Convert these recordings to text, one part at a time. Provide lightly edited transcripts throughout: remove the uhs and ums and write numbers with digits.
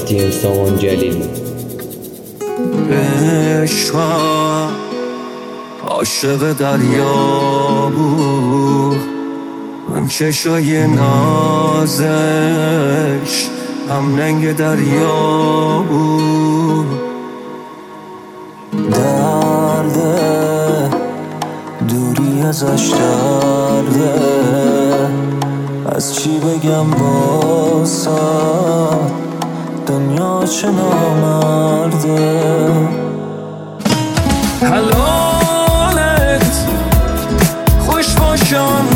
مهدی سامان جلیل. عشقم عاشق دریا بود، اون چشای نازش هم رنگ دریا بود. درده دوری ازش درده، از چی بگم باسم دنیا چه نامرده. حلالت خوش باشن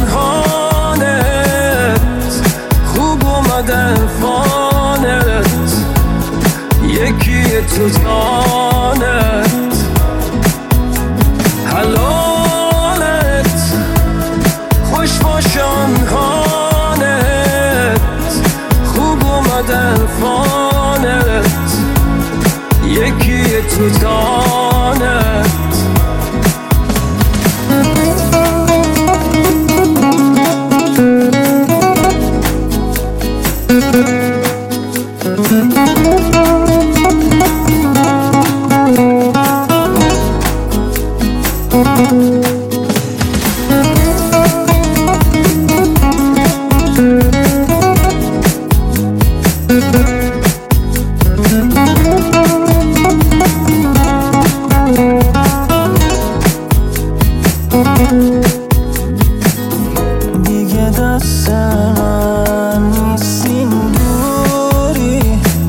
حالت، خوب اومده فانت یکی تو تانت. حلالت خوش باشن حالت، خوب اومده فانت یکی تو تانت. دیگه دست من نیستین دوری،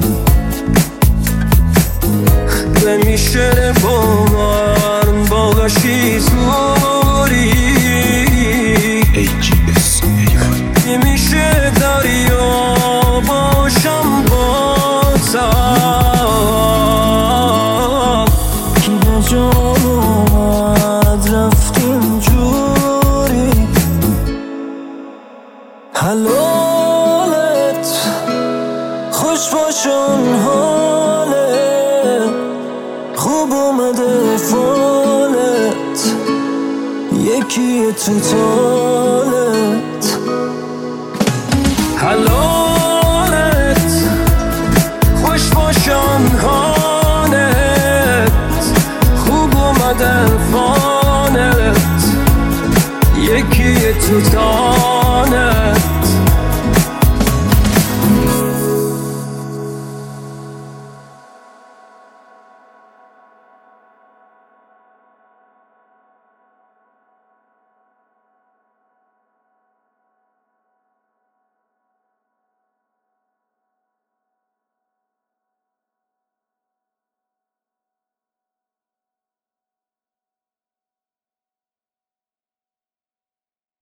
نمیشه با من باقاشی زوری. نمیشه دریا باشم بازم، کی به جام اومد رفتین جوری. حلالت خوش باشن حالت، خوب اومده فالت یکی تو تالت. حلالت خوش باشن حالت، خوب اومده فالت یکی تو تانت.